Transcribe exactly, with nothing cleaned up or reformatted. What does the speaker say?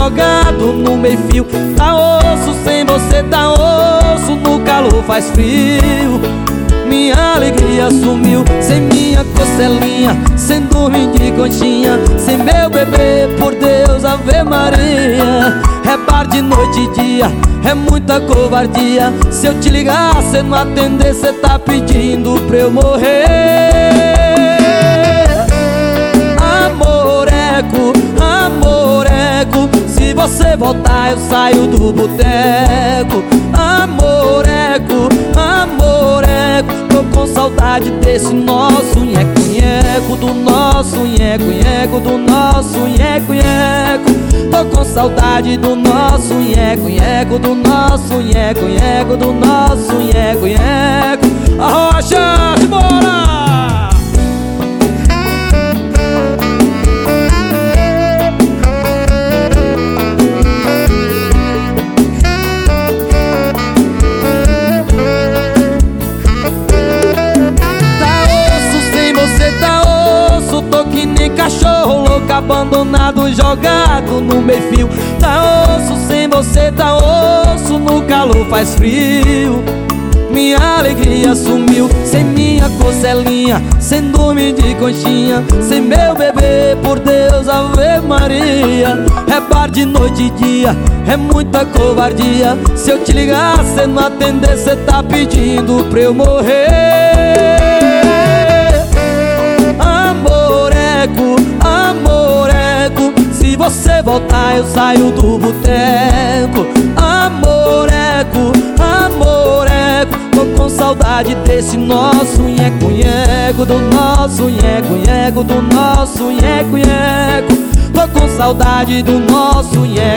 jogado no meio-fio. Tá osso, sem você tá osso, no calor faz frio. Minha alegria sumiu, sem minha costelinha, sem dormir de conchinha, sem meu bebê, por Deus, Ave Maria. É bar de noite e dia, é muita covardia. Se eu te ligar, cê não atender, cê tá pedindo pra eu morrer. Amoreco, amoreco, se você voltar eu saio do boteco. Amoreco, amoreco, tô com saudade desse nosso nheco-nheco, do nosso nheco-nheco, do nosso nheco-nheco. Tô com saudade do nosso nheco-nheco, do nosso nheco-nheco, do nosso nheco-nheco. Arrocha, bora! Cachorro louco, abandonado, jogado no meio-fio. Tá osso, sem você tá osso, no calor faz frio. Minha alegria sumiu, sem minha costelinha, sem dormir de conchinha, sem meu bebê, por Deus, Ave Maria. É bar de noite e dia, é muita covardia. Se eu te ligar, cê não atender, cê tá pedindo pra eu morrer. Amoreco, se você voltar eu saio do boteco. Amoreco, amoreco, tô com saudade desse nosso nheco-nheco, do nosso nheco-nheco, do nosso nheco-nheco. Tô com saudade do nosso nheco.